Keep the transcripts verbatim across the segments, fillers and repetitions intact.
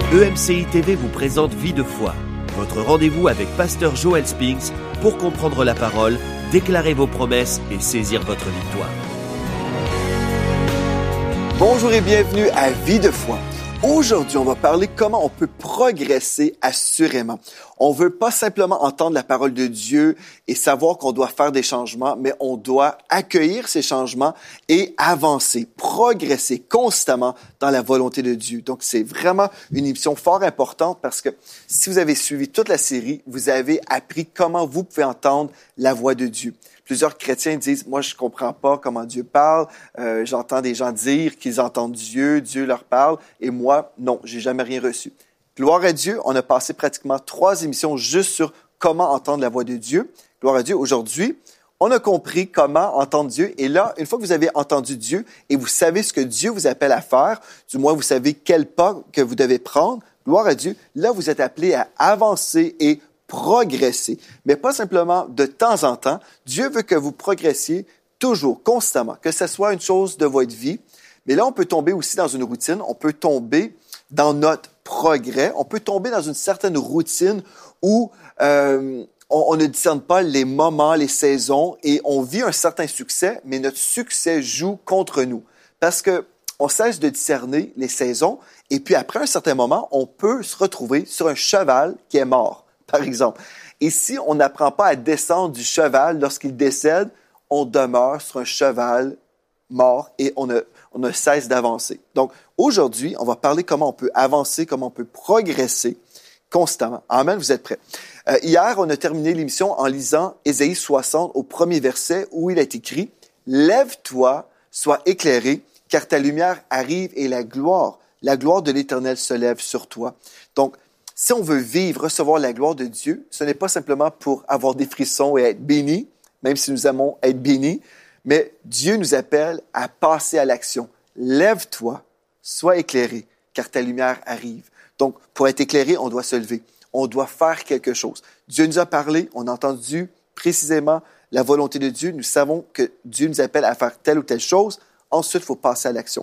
E M C I T V vous présente Vie de foi, votre rendez-vous avec Pasteur Joel Spinks pour comprendre la parole, déclarer vos promesses et saisir votre victoire. Bonjour et bienvenue à Vie de foi. Aujourd'hui, on va parler comment on peut progresser assurément. On veut pas simplement entendre la parole de Dieu et savoir qu'on doit faire des changements, mais on doit accueillir ces changements et avancer, progresser constamment dans la volonté de Dieu. Donc, c'est vraiment une émission fort importante parce que si vous avez suivi toute la série, vous avez appris comment vous pouvez entendre la voix de Dieu. Plusieurs chrétiens disent, moi, je comprends pas comment Dieu parle. Euh, j'entends des gens dire qu'ils entendent Dieu, Dieu leur parle, et moi, non, j'ai jamais rien reçu. Gloire à Dieu, on a passé pratiquement trois émissions juste sur comment entendre la voix de Dieu. Gloire à Dieu, aujourd'hui, on a compris comment entendre Dieu. Et là, une fois que vous avez entendu Dieu et vous savez ce que Dieu vous appelle à faire, du moins vous savez quel pas que vous devez prendre, gloire à Dieu, là, vous êtes appelé à avancer et progresser, mais pas simplement de temps en temps. Dieu veut que vous progressiez toujours, constamment, que ce soit une chose de votre vie. Mais là, on peut tomber aussi dans une routine, on peut tomber dans notre progrès, on peut tomber dans une certaine routine où euh, on, on ne discerne pas les moments, les saisons, et on vit un certain succès, mais notre succès joue contre nous. Parce que on cesse de discerner les saisons, et puis après un certain moment, on peut se retrouver sur un cheval qui est mort, par exemple. Et si on n'apprend pas à descendre du cheval lorsqu'il décède, on demeure sur un cheval mort et on ne, on ne cesse d'avancer. Donc, aujourd'hui, on va parler comment on peut avancer, comment on peut progresser constamment. Amen, vous êtes prêts? Euh, hier, on a terminé l'émission en lisant Ésaïe soixante au premier verset où il est écrit « Lève-toi, sois éclairé, car ta lumière arrive et la gloire, la gloire de l'Éternel se lève sur toi. » Donc, si on veut vivre, recevoir la gloire de Dieu, ce n'est pas simplement pour avoir des frissons et être béni, même si nous aimons être bénis, mais Dieu nous appelle à passer à l'action. Lève-toi, sois éclairé, car ta lumière arrive. Donc, pour être éclairé, on doit se lever. On doit faire quelque chose. Dieu nous a parlé, on a entendu précisément la volonté de Dieu. Nous savons que Dieu nous appelle à faire telle ou telle chose. Ensuite, il faut passer à l'action.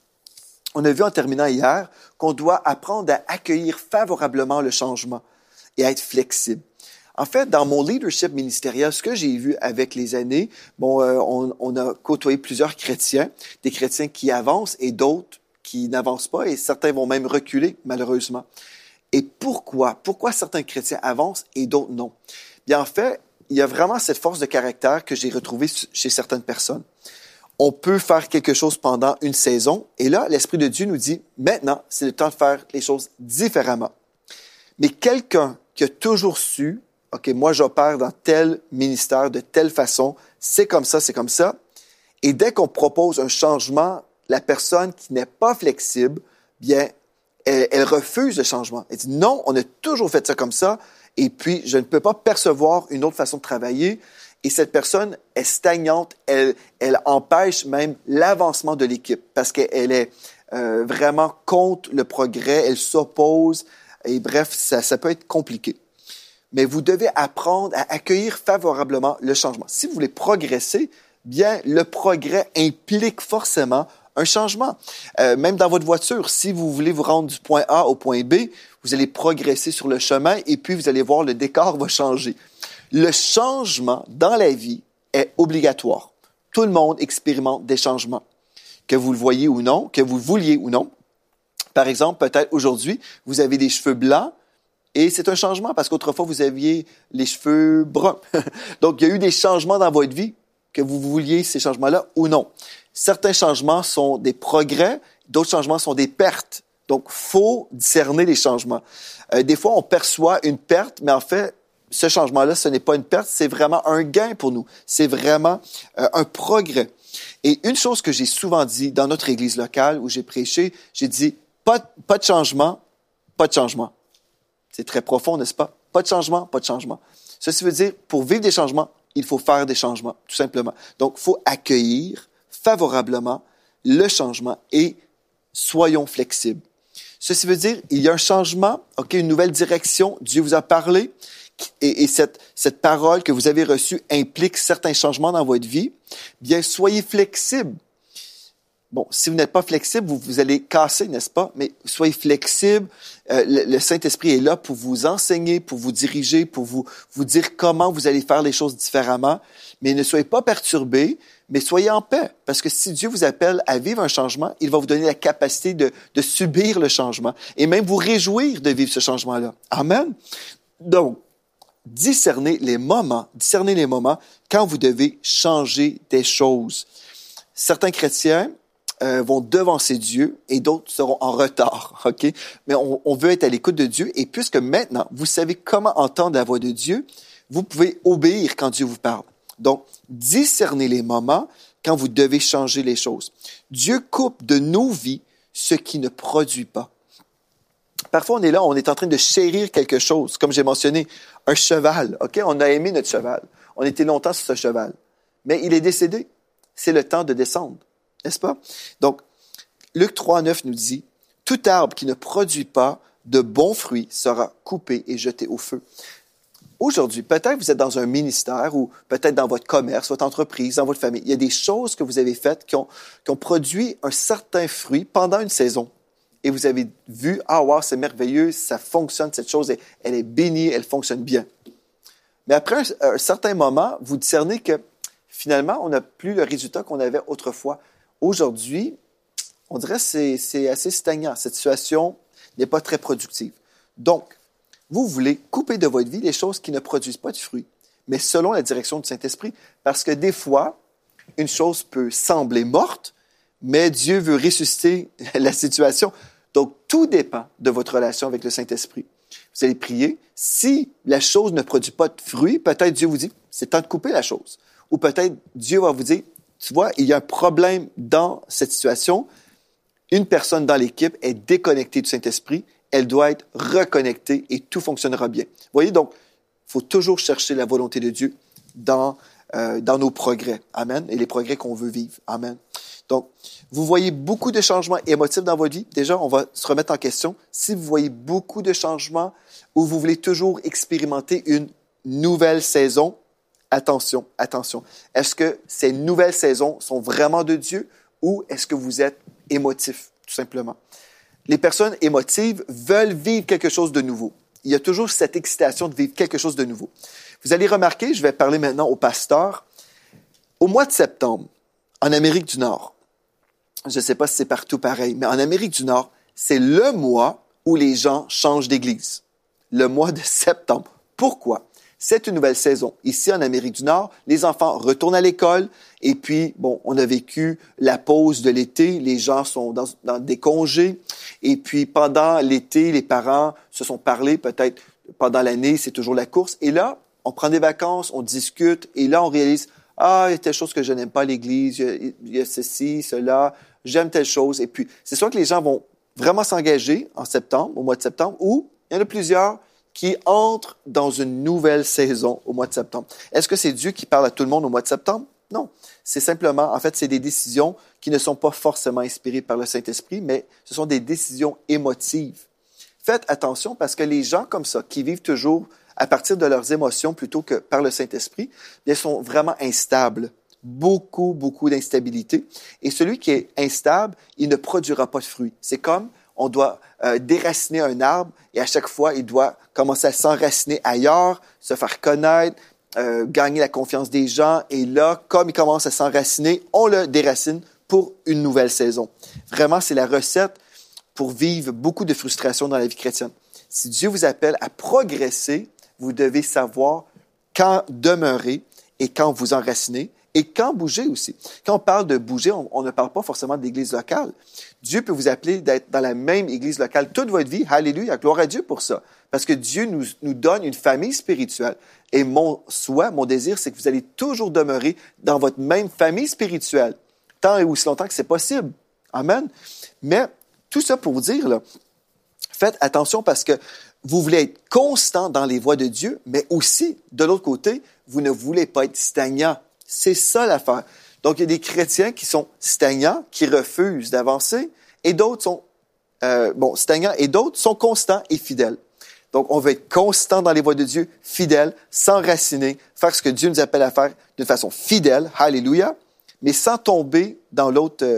On a vu en terminant hier qu'on doit apprendre à accueillir favorablement le changement et à être flexible. En fait, dans mon leadership ministériel, ce que j'ai vu avec les années, bon, euh, on, on a côtoyé plusieurs chrétiens, des chrétiens qui avancent et d'autres qui n'avancent pas, et certains vont même reculer, malheureusement. Et pourquoi? Pourquoi certains chrétiens avancent et d'autres non? Bien, en fait, il y a vraiment cette force de caractère que j'ai retrouvée chez certaines personnes. On peut faire quelque chose pendant une saison, et là, l'Esprit de Dieu nous dit, maintenant, c'est le temps de faire les choses différemment. Mais quelqu'un qui a toujours su, OK, moi, j'opère dans tel ministère, de telle façon, c'est comme ça, c'est comme ça, et dès qu'on propose un changement, la personne qui n'est pas flexible, bien, elle, elle refuse le changement. Elle dit, non, on a toujours fait ça comme ça, et puis, je ne peux pas percevoir une autre façon de travailler. Et cette personne est stagnante, elle, elle empêche même l'avancement de l'équipe parce qu'elle est euh, vraiment contre le progrès, elle s'oppose, et bref, ça, ça peut être compliqué. Mais vous devez apprendre à accueillir favorablement le changement. Si vous voulez progresser, bien, le progrès implique forcément un changement. Euh, même dans votre voiture, si vous voulez vous rendre du point A au point B, vous allez progresser sur le chemin et puis vous allez voir le décor va changer. Le changement dans la vie est obligatoire. Tout le monde expérimente des changements, que vous le voyez ou non, que vous le vouliez ou non. Par exemple, peut-être aujourd'hui, vous avez des cheveux blancs et c'est un changement parce qu'autrefois, vous aviez les cheveux bruns. Donc, il y a eu des changements dans votre vie, que vous vouliez ces changements-là ou non. Certains changements sont des progrès, d'autres changements sont des pertes. Donc, il faut discerner les changements. Euh, des fois, on perçoit une perte, mais en fait, ce changement-là, ce n'est pas une perte, c'est vraiment un gain pour nous. C'est vraiment euh, un progrès. Et une chose que j'ai souvent dit dans notre église locale où j'ai prêché, j'ai dit, pas, pas de changement, pas de changement. C'est très profond, n'est-ce pas? Pas de changement, pas de changement. Ceci veut dire, pour vivre des changements, il faut faire des changements, tout simplement. Donc, il faut accueillir favorablement le changement et soyons flexibles. Ceci veut dire, il y a un changement, OK, une nouvelle direction, Dieu vous a parlé, et, et cette, cette parole que vous avez reçue implique certains changements dans votre vie, bien, soyez flexibles. Bon, si vous n'êtes pas flexible, vous, vous allez casser, n'est-ce pas? Mais soyez flexible. Euh, le, le Saint-Esprit est là pour vous enseigner, pour vous diriger, pour vous, vous dire comment vous allez faire les choses différemment. Mais ne soyez pas perturbés, mais soyez en paix. Parce que si Dieu vous appelle à vivre un changement, il va vous donner la capacité de, de subir le changement et même vous réjouir de vivre ce changement-là. Amen. Donc, discernez les moments, discernez les moments quand vous devez changer des choses. Certains chrétiens euh, vont devancer Dieu et d'autres seront en retard, ok? Mais on, on veut être à l'écoute de Dieu et puisque maintenant vous savez comment entendre la voix de Dieu, vous pouvez obéir quand Dieu vous parle. Donc, discernez les moments quand vous devez changer les choses. Dieu coupe de nos vies ce qui ne produit pas. Parfois, on est là, on est en train de chérir quelque chose. Comme j'ai mentionné, un cheval, ok? On a aimé notre cheval. On était longtemps sur ce cheval. Mais il est décédé. C'est le temps de descendre, n'est-ce pas? Donc, Luc trois, neuf nous dit, « Tout arbre qui ne produit pas de bons fruits sera coupé et jeté au feu. » Aujourd'hui, peut-être vous êtes dans un ministère ou peut-être dans votre commerce, votre entreprise, dans votre famille. Il y a des choses que vous avez faites qui ont, qui ont produit un certain fruit pendant une saison. Et vous avez vu, « Ah, wow, c'est merveilleux, ça fonctionne, cette chose, elle, elle est bénie, elle fonctionne bien. » Mais après un, un certain moment, vous discernez que finalement, on n'a plus le résultat qu'on avait autrefois. Aujourd'hui, on dirait que c'est, c'est assez stagnant. Cette situation n'est pas très productive. Donc, vous voulez couper de votre vie les choses qui ne produisent pas de fruits, mais selon la direction du Saint-Esprit. Parce que des fois, une chose peut sembler morte, mais Dieu veut ressusciter la situation. Donc, tout dépend de votre relation avec le Saint-Esprit. Vous allez prier. Si la chose ne produit pas de fruits, peut-être Dieu vous dit, c'est temps de couper la chose. Ou peut-être Dieu va vous dire, tu vois, il y a un problème dans cette situation. Une personne dans l'équipe est déconnectée du Saint-Esprit. Elle doit être reconnectée et tout fonctionnera bien. Vous voyez, donc, il faut toujours chercher la volonté de Dieu dans, euh, dans nos progrès. Amen. Et les progrès qu'on veut vivre. Amen. Donc, vous voyez beaucoup de changements émotifs dans votre vie. Déjà, on va se remettre en question. Si vous voyez beaucoup de changements ou vous voulez toujours expérimenter une nouvelle saison, attention, attention. Est-ce que ces nouvelles saisons sont vraiment de Dieu ou est-ce que vous êtes émotif, tout simplement? Les personnes émotives veulent vivre quelque chose de nouveau. Il y a toujours cette excitation de vivre quelque chose de nouveau. Vous allez remarquer, je vais parler maintenant aux pasteurs, au mois de septembre, en Amérique du Nord, je ne sais pas si c'est partout pareil, mais en Amérique du Nord, c'est le mois où les gens changent d'église. Le mois de septembre. Pourquoi? C'est une nouvelle saison. Ici, en Amérique du Nord, les enfants retournent à l'école et puis, bon, on a vécu la pause de l'été. Les gens sont dans, dans des congés. Et puis, pendant l'été, les parents se sont parlé. Peut-être pendant l'année, c'est toujours la course. Et là, on prend des vacances, on discute. Et là, on réalise, ah, il y a telle chose que je n'aime pas à l'église. Il y a, il y a ceci, cela. J'aime telle chose. Et puis, c'est soit que les gens vont vraiment s'engager en septembre, au mois de septembre, ou il y en a plusieurs qui entrent dans une nouvelle saison au mois de septembre. Est-ce que c'est Dieu qui parle à tout le monde au mois de septembre? Non. C'est simplement, en fait, c'est des décisions qui ne sont pas forcément inspirées par le Saint-Esprit, mais ce sont des décisions émotives. Faites attention parce que les gens comme ça, qui vivent toujours à partir de leurs émotions plutôt que par le Saint-Esprit, ils sont vraiment instables. Beaucoup, beaucoup d'instabilité. Et celui qui est instable, il ne produira pas de fruits. C'est comme on doit euh, déraciner un arbre et à chaque fois, il doit commencer à s'enraciner ailleurs, se faire connaître, euh, gagner la confiance des gens. Et là, comme il commence à s'enraciner, on le déracine pour une nouvelle saison. Vraiment, c'est la recette pour vivre beaucoup de frustration dans la vie chrétienne. Si Dieu vous appelle à progresser, vous devez savoir quand demeurer et quand vous enraciner. Et quand bouger aussi. Quand on parle de bouger, on, on ne parle pas forcément d'église locale. Dieu peut vous appeler d'être dans la même église locale toute votre vie. Alléluia, gloire à Dieu pour ça. Parce que Dieu nous, nous donne une famille spirituelle. Et mon souhait, mon désir, c'est que vous allez toujours demeurer dans votre même famille spirituelle. Tant et aussi longtemps que c'est possible. Amen. Mais tout ça pour vous dire, là, faites attention parce que vous voulez être constant dans les voies de Dieu, mais aussi, de l'autre côté, vous ne voulez pas être stagnant. C'est ça l'affaire. Donc, il y a des chrétiens qui sont stagnants, qui refusent d'avancer, et d'autres sont, euh, bon, stagnants, et d'autres sont constants et fidèles. Donc, on veut être constant dans les voies de Dieu, fidèle, s'enraciner, faire ce que Dieu nous appelle à faire d'une façon fidèle, alléluia, mais sans tomber dans l'autre, euh,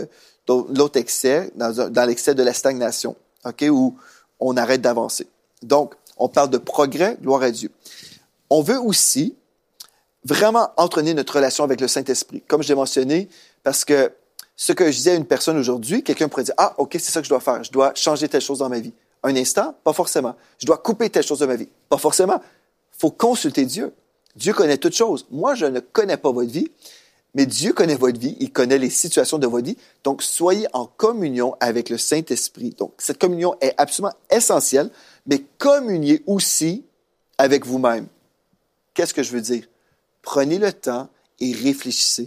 l'autre excès, dans, dans l'excès de la stagnation, ok, où on arrête d'avancer. Donc, on parle de progrès, gloire à Dieu. On veut aussi vraiment entretenir notre relation avec le Saint-Esprit, comme je l'ai mentionné, parce que ce que je disais à une personne aujourd'hui, quelqu'un pourrait dire « Ah, OK, c'est ça que je dois faire. Je dois changer telle chose dans ma vie. » Un instant? Pas forcément. Je dois couper telle chose de ma vie. Pas forcément. Il faut consulter Dieu. Dieu connaît toutes choses. Moi, je ne connais pas votre vie, mais Dieu connaît votre vie. Il connaît les situations de votre vie. Donc, soyez en communion avec le Saint-Esprit. Donc, cette communion est absolument essentielle, mais communiez aussi avec vous-même. Qu'est-ce que je veux dire? Prenez le temps et réfléchissez.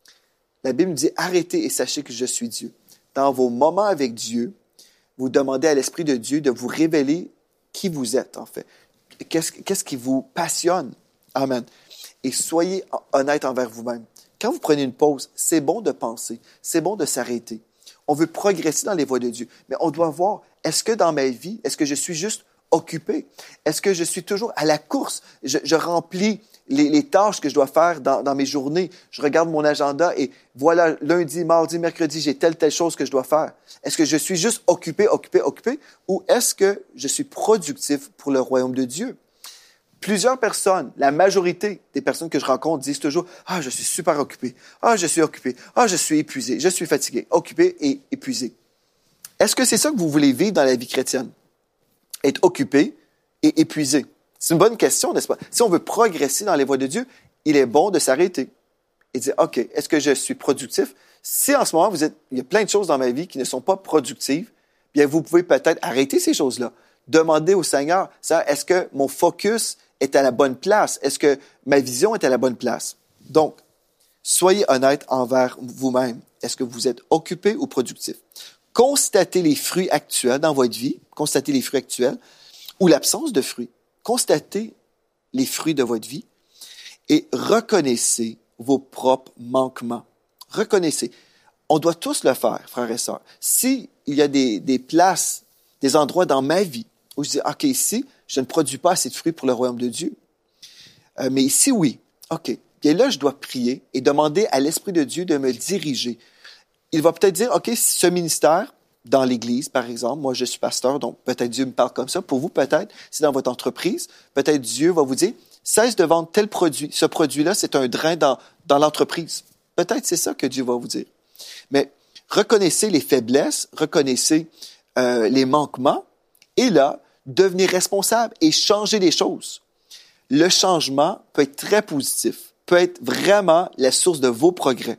La Bible dit « Arrêtez et sachez que je suis Dieu ». Dans vos moments avec Dieu, vous demandez à l'Esprit de Dieu de vous révéler qui vous êtes, en fait. Qu'est-ce, qu'est-ce qui vous passionne? Amen. Et soyez honnête envers vous-même. Quand vous prenez une pause, c'est bon de penser, c'est bon de s'arrêter. On veut progresser dans les voies de Dieu, mais on doit voir, est-ce que dans ma vie, est-ce que je suis juste occupé? Est-ce que je suis toujours à la course? Je, je remplis les, les tâches que je dois faire dans, dans mes journées. Je regarde mon agenda et voilà, lundi, mardi, mercredi, j'ai telle, telle chose que je dois faire. Est-ce que je suis juste occupé, occupé, occupé? Ou est-ce que je suis productif pour le royaume de Dieu? Plusieurs personnes, la majorité des personnes que je rencontre disent toujours « Ah, je suis super occupé. Ah, je suis occupé. Ah, je suis épuisé. Je suis fatigué. » Occupé et épuisé. Est-ce que c'est ça que vous voulez vivre dans la vie chrétienne? Être occupé et épuisé? C'est une bonne question, n'est-ce pas? Si on veut progresser dans les voies de Dieu, il est bon de s'arrêter et dire « OK, est-ce que je suis productif? » Si en ce moment, vous êtes, il y a plein de choses dans ma vie qui ne sont pas productives, bien vous pouvez peut-être arrêter ces choses-là. Demander au Seigneur, « Est-ce que mon focus est à la bonne place? Est-ce que ma vision est à la bonne place? » Donc, soyez honnête envers vous-même. Est-ce que vous êtes occupé ou productif? Constatez les fruits actuels dans votre vie, constatez les fruits actuels ou l'absence de fruits. Constatez les fruits de votre vie et reconnaissez vos propres manquements. Reconnaissez. On doit tous le faire, frères et sœurs. S'il y a des, des places, des endroits dans ma vie où je dis, OK, ici, je ne produis pas assez de fruits pour le royaume de Dieu. Euh, mais ici, oui. OK. Bien là, je dois prier et demander à l'Esprit de Dieu de me diriger. Il va peut-être dire, OK, ce ministère, dans l'Église, par exemple, moi, je suis pasteur, donc peut-être Dieu me parle comme ça. Pour vous, peut-être, c'est dans votre entreprise. Peut-être Dieu va vous dire, cesse de vendre tel produit. Ce produit-là, c'est un drain dans, dans l'entreprise. Peut-être c'est ça que Dieu va vous dire. Mais reconnaissez les faiblesses, reconnaissez euh, les manquements, et là, devenez responsable et changez les choses. Le changement peut être très positif, peut être vraiment la source de vos progrès.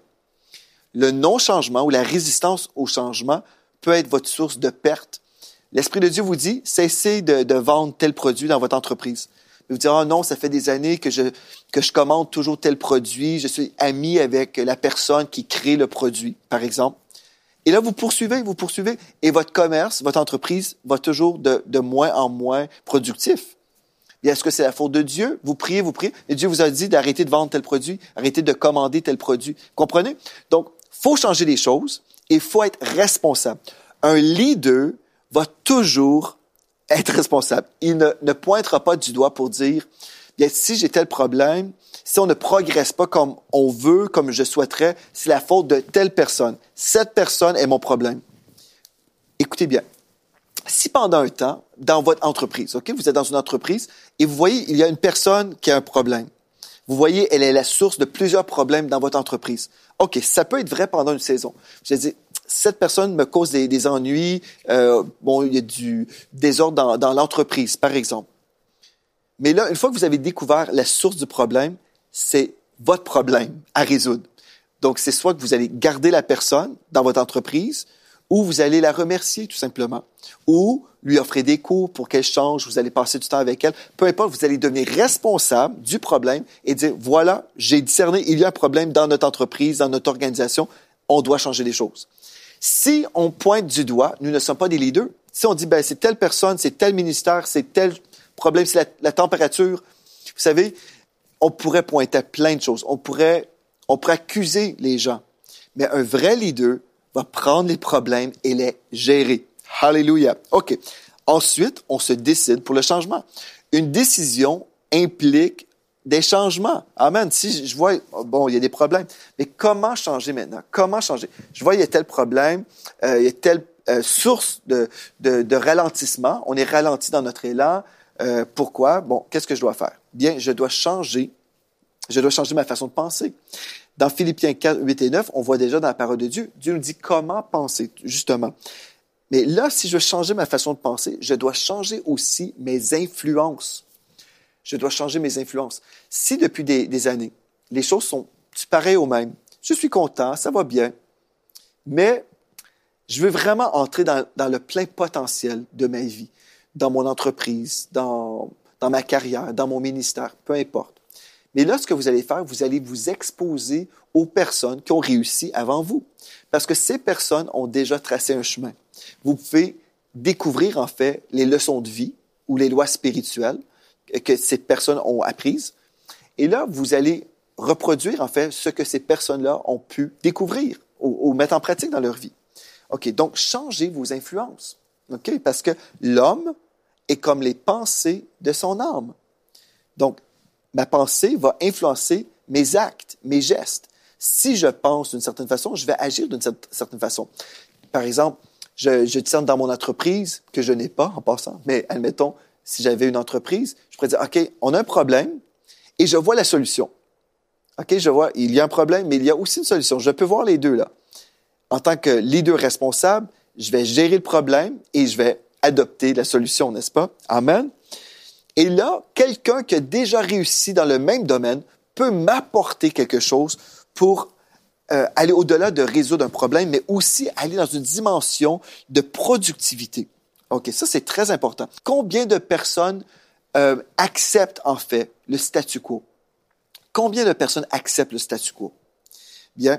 Le non-changement ou la résistance au changement peut être votre source de perte. L'Esprit de Dieu vous dit, cessez de, de vendre tel produit dans votre entreprise. Vous direz, oh non, ça fait des années que je, que je commande toujours tel produit, je suis ami avec la personne qui crée le produit, par exemple. Et là, vous poursuivez, vous poursuivez, et votre commerce, votre entreprise va toujours de, de moins en moins productif. Et est-ce que c'est la faute de Dieu? Vous priez, vous priez, et Dieu vous a dit d'arrêter de vendre tel produit, arrêter de commander tel produit. Comprenez? Donc, faut changer les choses et il faut être responsable. Un leader va toujours être responsable. Il ne, ne pointera pas du doigt pour dire, bien, si j'ai tel problème, si on ne progresse pas comme on veut, comme je souhaiterais, c'est la faute de telle personne. Cette personne est mon problème. Écoutez bien. Si pendant un temps, dans votre entreprise, ok, vous êtes dans une entreprise et vous voyez, il y a une personne qui a un problème. Vous voyez, elle est la source de plusieurs problèmes dans votre entreprise. OK, ça peut être vrai pendant une saison. Je dis, cette personne me cause des, des ennuis, euh, bon, il y a du désordre dans, dans l'entreprise, par exemple. Mais là, une fois que vous avez découvert la source du problème, c'est votre problème à résoudre. Donc, c'est soit que vous allez garder la personne dans votre entreprise, ou vous allez la remercier, tout simplement. Ou lui offrir des cours pour qu'elle change, vous allez passer du temps avec elle. Peu importe, vous allez devenir responsable du problème et dire, voilà, j'ai discerné, il y a un problème dans notre entreprise, dans notre organisation, on doit changer les choses. Si on pointe du doigt, nous ne sommes pas des leaders. Si on dit, ben, c'est telle personne, c'est tel ministère, c'est tel problème, c'est la, la température, vous savez, on pourrait pointer à plein de choses. On pourrait, on pourrait accuser les gens. Mais un vrai leader va prendre les problèmes et les gérer. Alléluia. OK. Ensuite, on se décide pour le changement. Une décision implique des changements. Amen. Si je vois, bon, il y a des problèmes, mais comment changer maintenant? Comment changer? Je vois, il y a tel problème, euh, il y a telle euh, source de, de, de ralentissement. On est ralenti dans notre élan. Euh, pourquoi? Bon, qu'est-ce que je dois faire? Bien, je dois changer. Je dois changer ma façon de penser. Dans Philippiens quatre, huit et neuf, on voit déjà dans la parole de Dieu, Dieu nous dit comment penser, justement. Mais là, si je veux changer ma façon de penser, je dois changer aussi mes influences. Je dois changer mes influences. Si depuis des, des années, les choses sont pareilles aux mêmes, je suis content, ça va bien, mais je veux vraiment entrer dans, dans le plein potentiel de ma vie, dans mon entreprise, dans, dans ma carrière, dans mon ministère, peu importe. Mais là, ce que vous allez faire, vous allez vous exposer aux personnes qui ont réussi avant vous. Parce que ces personnes ont déjà tracé un chemin. Vous pouvez découvrir, en fait, les leçons de vie ou les lois spirituelles que ces personnes ont apprises. Et là, vous allez reproduire, en fait, ce que ces personnes-là ont pu découvrir ou, ou mettre en pratique dans leur vie. OK, donc changez vos influences. OK, parce que l'homme est comme les pensées de son âme. Donc, ma pensée va influencer mes actes, mes gestes. Si je pense d'une certaine façon, je vais agir d'une certaine façon. Par exemple, je, je discerne dans mon entreprise, que je n'ai pas en passant, mais admettons, si j'avais une entreprise, je pourrais dire, OK, on a un problème et je vois la solution. OK, je vois, il y a un problème, mais il y a aussi une solution. Je peux voir les deux là. En tant que leader responsable, je vais gérer le problème et je vais adopter la solution, n'est-ce pas? Amen. Et là, quelqu'un qui a déjà réussi dans le même domaine peut m'apporter quelque chose pour euh, aller au-delà de résoudre un problème, mais aussi aller dans une dimension de productivité. OK, ça, c'est très important. Combien de personnes euh, acceptent, en fait, le statu quo? Combien de personnes acceptent le statu quo? Bien,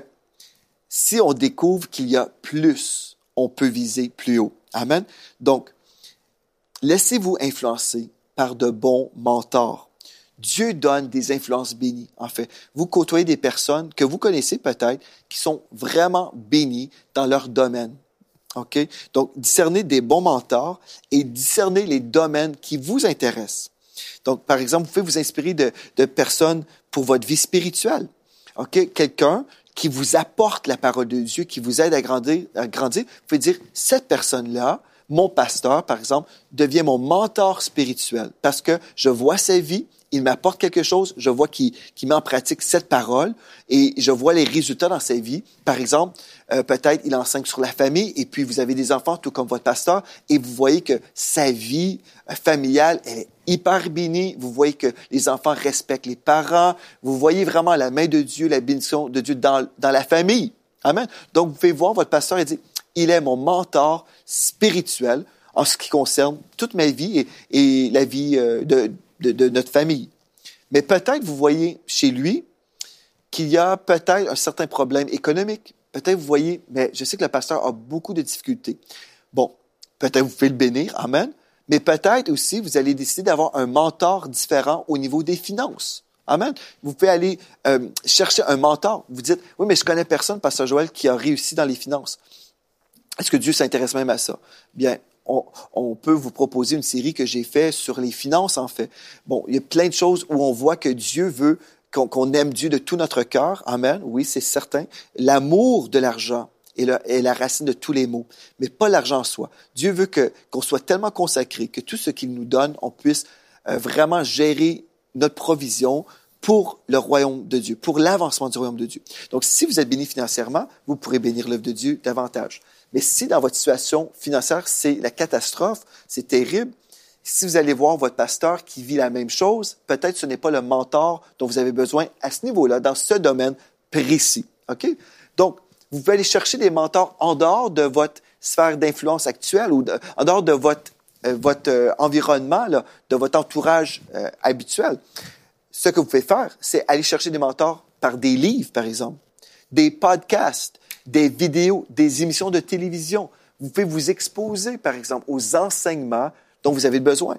si on découvre qu'il y a plus, on peut viser plus haut. Amen. Donc, laissez-vous influencer par de bons mentors. Dieu donne des influences bénies, en fait. Vous côtoyez des personnes que vous connaissez peut-être qui sont vraiment bénies dans leur domaine. OK? Donc, discernez des bons mentors et discernez les domaines qui vous intéressent. Donc, par exemple, vous pouvez vous inspirer de, de personnes pour votre vie spirituelle. OK? Quelqu'un qui vous apporte la parole de Dieu, qui vous aide à grandir, à grandir. Vous pouvez dire, cette personne-là, mon pasteur, par exemple, devient mon mentor spirituel parce que je vois sa vie, il m'apporte quelque chose, je vois qu'il, qu'il met en pratique cette parole et je vois les résultats dans sa vie. Par exemple, euh, peut-être il enseigne sur la famille et puis vous avez des enfants tout comme votre pasteur et vous voyez que sa vie familiale, elle est hyper bénie. Vous voyez que les enfants respectent les parents. Vous voyez vraiment la main de Dieu, la bénédiction de Dieu dans, dans la famille. Amen. Donc, vous pouvez voir votre pasteur et dire, il est mon mentor spirituel en ce qui concerne toute ma vie et, et la vie euh, de, de, de notre famille. Mais peut-être vous voyez chez lui qu'il y a peut-être un certain problème économique. Peut-être vous voyez, mais je sais que le pasteur a beaucoup de difficultés. Bon, peut-être vous pouvez le bénir, amen, mais peut-être aussi vous allez décider d'avoir un mentor différent au niveau des finances. Amen. Vous pouvez aller euh, chercher un mentor. Vous dites, oui, mais je connais personne, pasteur Joël, qui a réussi dans les finances. Est-ce que Dieu s'intéresse même à ça? Bien, on, on peut vous proposer une série que j'ai faite sur les finances, en fait. Bon, il y a plein de choses où on voit que Dieu veut qu'on, qu'on aime Dieu de tout notre cœur. Amen. Oui, c'est certain. L'amour de l'argent est, le, est la racine de tous les maux, mais pas l'argent en soi. Dieu veut que, qu'on soit tellement consacré que tout ce qu'il nous donne, on puisse euh, vraiment gérer notre provision pour le royaume de Dieu, pour l'avancement du royaume de Dieu. Donc, si vous êtes béni financièrement, vous pourrez bénir l'œuvre de Dieu davantage. Mais si dans votre situation financière, c'est la catastrophe, c'est terrible, si vous allez voir votre pasteur qui vit la même chose, peut-être ce n'est pas le mentor dont vous avez besoin à ce niveau-là, dans ce domaine précis. OK? Donc, vous pouvez aller chercher des mentors en dehors de votre sphère d'influence actuelle ou de, en dehors de votre, euh, votre euh, environnement, là, de votre entourage euh, habituel. Ce que vous pouvez faire, c'est aller chercher des mentors par des livres, par exemple, des podcasts, des vidéos, des émissions de télévision. Vous pouvez vous exposer, par exemple, aux enseignements dont vous avez besoin.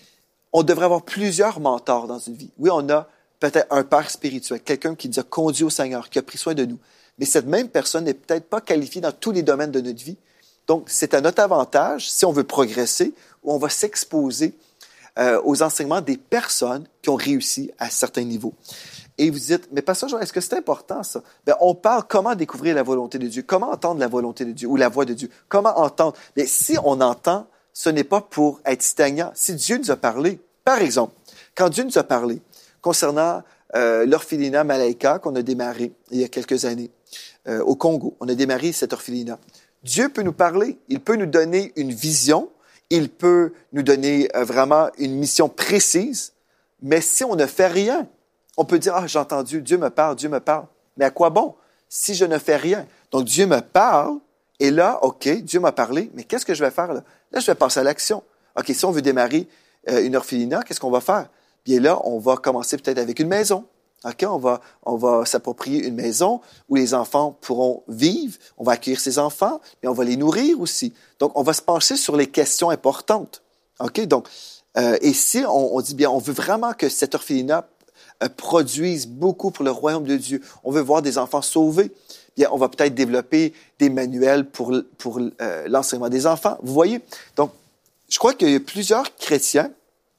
On devrait avoir plusieurs mentors dans une vie. Oui, on a peut-être un père spirituel, quelqu'un qui nous a conduits au Seigneur, qui a pris soin de nous. Mais cette même personne n'est peut-être pas qualifiée dans tous les domaines de notre vie. Donc, c'est à notre avantage, si on veut progresser, où on va s'exposer euh, aux enseignements des personnes qui ont réussi à certains niveaux. Et vous dites, mais pasteur Joël, est-ce que c'est important ça? Bien, on parle comment découvrir la volonté de Dieu, comment entendre la volonté de Dieu ou la voix de Dieu, comment entendre. Mais si on entend, ce n'est pas pour être stagnant. Si Dieu nous a parlé, par exemple, quand Dieu nous a parlé concernant euh, l'orphelinat Malaika qu'on a démarré il y a quelques années euh, au Congo, on a démarré cet orphelinat. Dieu peut nous parler, il peut nous donner une vision, il peut nous donner euh, vraiment une mission précise, mais si on ne fait rien, on peut dire, ah, j'ai entendu, Dieu me parle, Dieu me parle. Mais à quoi bon si je ne fais rien? Donc, Dieu me parle, et là, OK, Dieu m'a parlé, mais qu'est-ce que je vais faire là? Là, je vais passer à l'action. OK, si on veut démarrer euh, une orphelinat, qu'est-ce qu'on va faire? Bien là, on va commencer peut-être avec une maison. OK, on va, on va s'approprier une maison où les enfants pourront vivre, on va accueillir ces enfants, mais on va les nourrir aussi. Donc, on va se pencher sur les questions importantes. OK, donc, euh, et si on, on dit bien, on veut vraiment que cet orphelinat produisent beaucoup pour le royaume de Dieu. On veut voir des enfants sauvés. Bien, on va peut-être développer des manuels pour, pour euh, l'enseignement des enfants. Vous voyez? Donc, je crois qu'il y a plusieurs chrétiens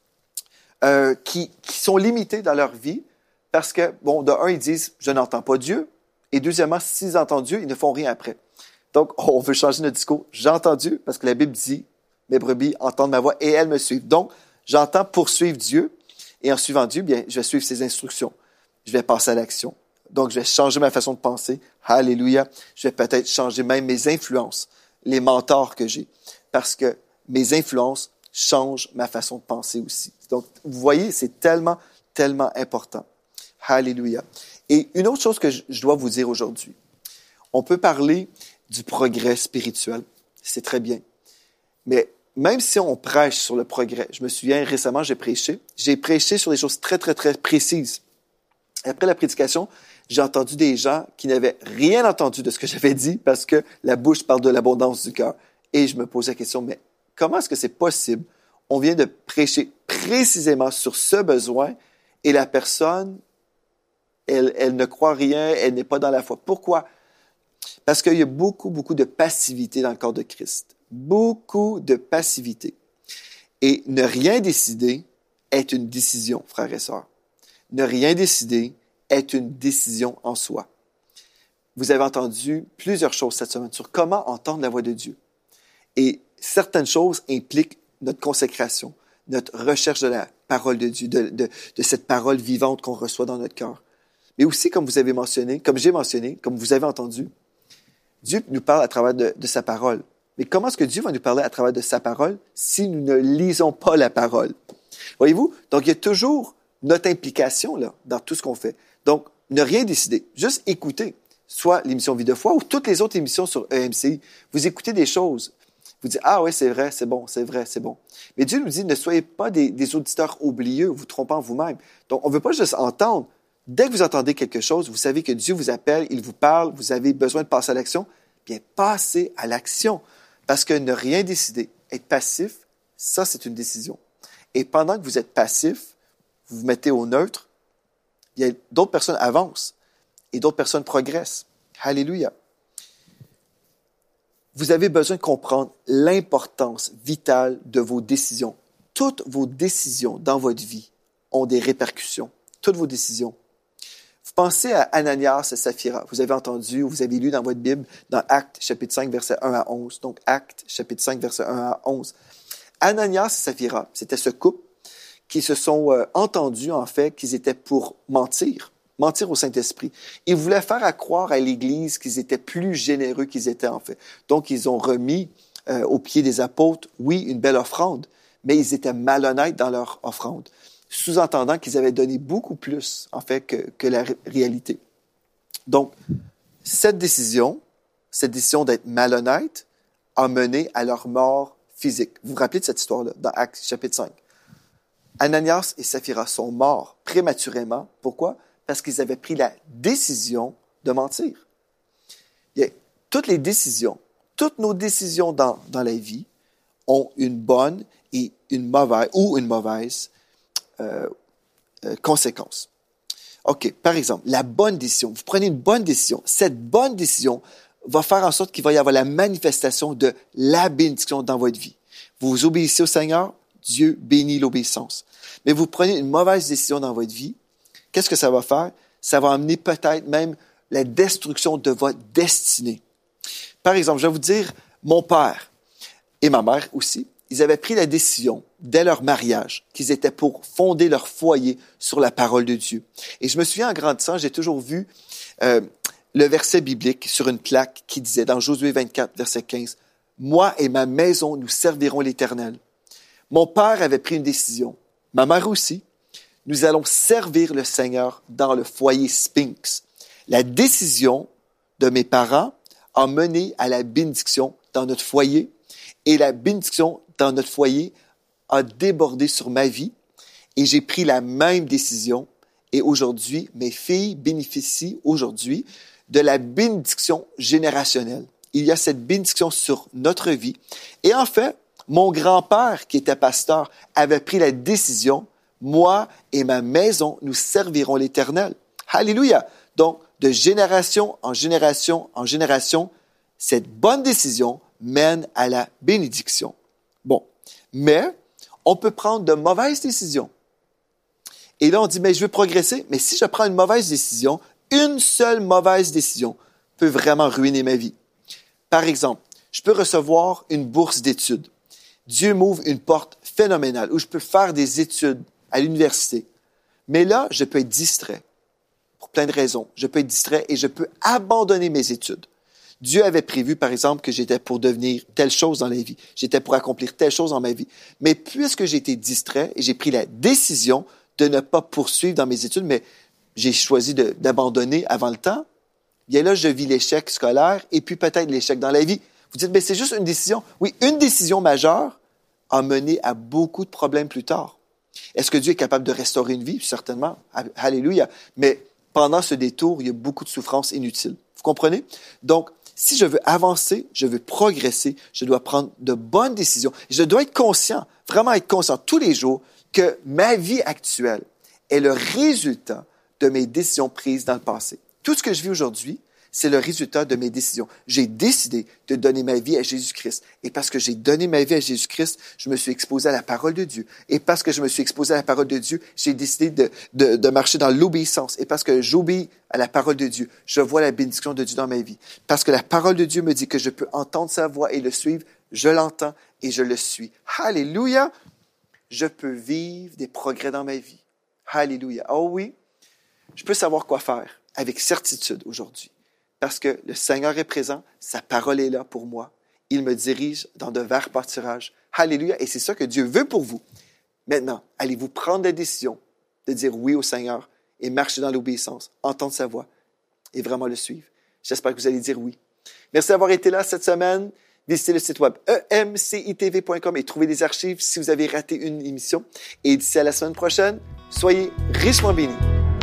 euh, qui, qui sont limités dans leur vie parce que, bon, de un, ils disent « je n'entends pas Dieu » et deuxièmement, s'ils entendent Dieu, ils ne font rien après. Donc, on veut changer notre discours. J'entends Dieu parce que la Bible dit « mes brebis entendent ma voix et elles me suivent ». Donc, j'entends poursuivre Dieu. Et en suivant Dieu, bien, je vais suivre ses instructions. Je vais passer à l'action. Donc, je vais changer ma façon de penser. Alléluia. Je vais peut-être changer même mes influences, les mentors que j'ai. Parce que mes influences changent ma façon de penser aussi. Donc, vous voyez, c'est tellement, tellement important. Alléluia. Et une autre chose que je dois vous dire aujourd'hui. On peut parler du progrès spirituel. C'est très bien. Mais même si on prêche sur le progrès, je me souviens récemment, j'ai prêché, j'ai prêché sur des choses très, très, très précises. Et après la prédication, j'ai entendu des gens qui n'avaient rien entendu de ce que j'avais dit parce que la bouche parle de l'abondance du cœur. Et je me posais la question, mais comment est-ce que c'est possible? On vient de prêcher précisément sur ce besoin et la personne, elle, elle ne croit rien, elle n'est pas dans la foi. Pourquoi? Parce qu'il y a beaucoup, beaucoup de passivité dans le corps de Christ. Beaucoup de passivité. Et ne rien décider est une décision, frères et sœurs. Ne rien décider est une décision en soi. Vous avez entendu plusieurs choses cette semaine sur comment entendre la voix de Dieu. Et certaines choses impliquent notre consécration, notre recherche de la parole de Dieu, de, de, de cette parole vivante qu'on reçoit dans notre cœur. Mais aussi, comme vous avez mentionné, comme j'ai mentionné, comme vous avez entendu, Dieu nous parle à travers de, de sa parole. Mais comment est-ce que Dieu va nous parler à travers de sa parole si nous ne lisons pas la parole? Voyez-vous? Donc, il y a toujours notre implication là, dans tout ce qu'on fait. Donc, ne rien décider. Juste écouter, soit l'émission Vie de foi ou toutes les autres émissions sur E M C I. Vous écoutez des choses. Vous dites, ah oui, c'est vrai, c'est bon, c'est vrai, c'est bon. Mais Dieu nous dit, ne soyez pas des, des auditeurs oublieux, vous trompant vous-même. Donc, on ne veut pas juste entendre. Dès que vous entendez quelque chose, vous savez que Dieu vous appelle, il vous parle, vous avez besoin de passer à l'action. Bien, passez à l'action. Parce que ne rien décider, être passif, ça, c'est une décision. Et pendant que vous êtes passif, vous vous mettez au neutre, il y a d'autres personnes avancent et d'autres personnes progressent. Alléluia. Vous avez besoin de comprendre l'importance vitale de vos décisions. Toutes vos décisions dans votre vie ont des répercussions. Toutes vos décisions. Vous pensez à Ananias et Saphira. Vous avez entendu, vous avez lu dans votre Bible, dans Actes, chapitre cinq, versets un à onze. Donc, Actes, chapitre cinq, versets un à onze. Ananias et Saphira, c'était ce couple qui se sont euh, entendus, en fait, qu'ils étaient pour mentir, mentir au Saint-Esprit. Ils voulaient faire à croire à l'Église qu'ils étaient plus généreux qu'ils étaient, en fait. Donc, ils ont remis euh, aux pieds des apôtres, oui, une belle offrande, mais ils étaient malhonnêtes dans leur offrande, sous-entendant qu'ils avaient donné beaucoup plus, en fait, que, que la ré- réalité. Donc, cette décision, cette décision d'être malhonnête, a mené à leur mort physique. Vous vous rappelez de cette histoire-là, dans Actes chapitre cinq. Ananias et Saphira sont morts prématurément. Pourquoi? Parce qu'ils avaient pris la décision de mentir. Bien, toutes les décisions, toutes nos décisions dans, dans la vie ont une bonne et une mauvaise, ou une mauvaise Euh, euh, conséquences. OK, par exemple, la bonne décision. Vous prenez une bonne décision. Cette bonne décision va faire en sorte qu'il va y avoir la manifestation de la bénédiction dans votre vie. Vous obéissez au Seigneur, Dieu bénit l'obéissance. Mais vous prenez une mauvaise décision dans votre vie, qu'est-ce que ça va faire? Ça va amener peut-être même la destruction de votre destinée. Par exemple, je vais vous dire, mon père et ma mère aussi, ils avaient pris la décision, dès leur mariage, qu'ils étaient pour fonder leur foyer sur la parole de Dieu. Et je me souviens, en grandissant, j'ai toujours vu euh, le verset biblique sur une plaque qui disait, dans Josué vingt-quatre, verset quinze, « Moi et ma maison, nous servirons l'Éternel. » Mon père avait pris une décision, ma mère aussi. Nous allons servir le Seigneur dans le foyer Spinks. La décision de mes parents a mené à la bénédiction dans notre foyer et la bénédiction dans notre foyer a débordé sur ma vie et j'ai pris la même décision et aujourd'hui, mes filles bénéficient aujourd'hui de la bénédiction générationnelle. Il y a cette bénédiction sur notre vie et en fait, mon grand-père qui était pasteur avait pris la décision, moi et ma maison, nous servirons l'Éternel. Alléluia! Donc, de génération en génération en génération, cette bonne décision mène à la bénédiction. Bon, mais on peut prendre de mauvaises décisions. Et là, on dit, mais je veux progresser, mais si je prends une mauvaise décision, une seule mauvaise décision peut vraiment ruiner ma vie. Par exemple, je peux recevoir une bourse d'études. Dieu m'ouvre une porte phénoménale où je peux faire des études à l'université. Mais là, je peux être distrait pour plein de raisons. Je peux être distrait et je peux abandonner mes études. Dieu avait prévu, par exemple, que j'étais pour devenir telle chose dans la vie. J'étais pour accomplir telle chose dans ma vie. Mais puisque j'ai été distrait et j'ai pris la décision de ne pas poursuivre dans mes études, mais j'ai choisi de, d'abandonner avant le temps, bien là, je vis l'échec scolaire et puis peut-être l'échec dans la vie. Vous dites, mais c'est juste une décision. Oui, une décision majeure a mené à beaucoup de problèmes plus tard. Est-ce que Dieu est capable de restaurer une vie? Certainement. Alléluia. Mais pendant ce détour, il y a beaucoup de souffrances inutiles. Vous comprenez? Donc, si je veux avancer, je veux progresser, je dois prendre de bonnes décisions. Je dois être conscient, vraiment être conscient tous les jours que ma vie actuelle est le résultat de mes décisions prises dans le passé. Tout ce que je vis aujourd'hui, c'est le résultat de mes décisions. J'ai décidé de donner ma vie à Jésus-Christ. Et parce que j'ai donné ma vie à Jésus-Christ, je me suis exposé à la parole de Dieu. Et parce que je me suis exposé à la parole de Dieu, j'ai décidé de, de, de marcher dans l'obéissance. Et parce que j'obéis à la parole de Dieu, je vois la bénédiction de Dieu dans ma vie. Parce que la parole de Dieu me dit que je peux entendre sa voix et le suivre, je l'entends et je le suis. Alléluia! Je peux vivre des progrès dans ma vie. Alléluia! Oh oui! Je peux savoir quoi faire avec certitude aujourd'hui. Parce que le Seigneur est présent, sa parole est là pour moi. Il me dirige dans de verts pâturages. Alléluia! Et c'est ça que Dieu veut pour vous. Maintenant, allez-vous prendre la décision de dire oui au Seigneur et marcher dans l'obéissance, entendre sa voix et vraiment le suivre. J'espère que vous allez dire oui. Merci d'avoir été là cette semaine. Visitez le site web e m c i t v point com et trouvez des archives si vous avez raté une émission. Et d'ici à la semaine prochaine, soyez richement bénis.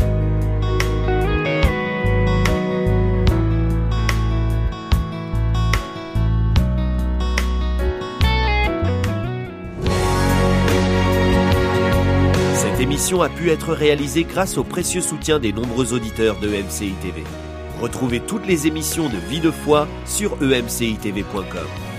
Cette émission a pu être réalisée grâce au précieux soutien des nombreux auditeurs de E M C I T V. Retrouvez toutes les émissions de Vie de foi sur e m c i t v point com.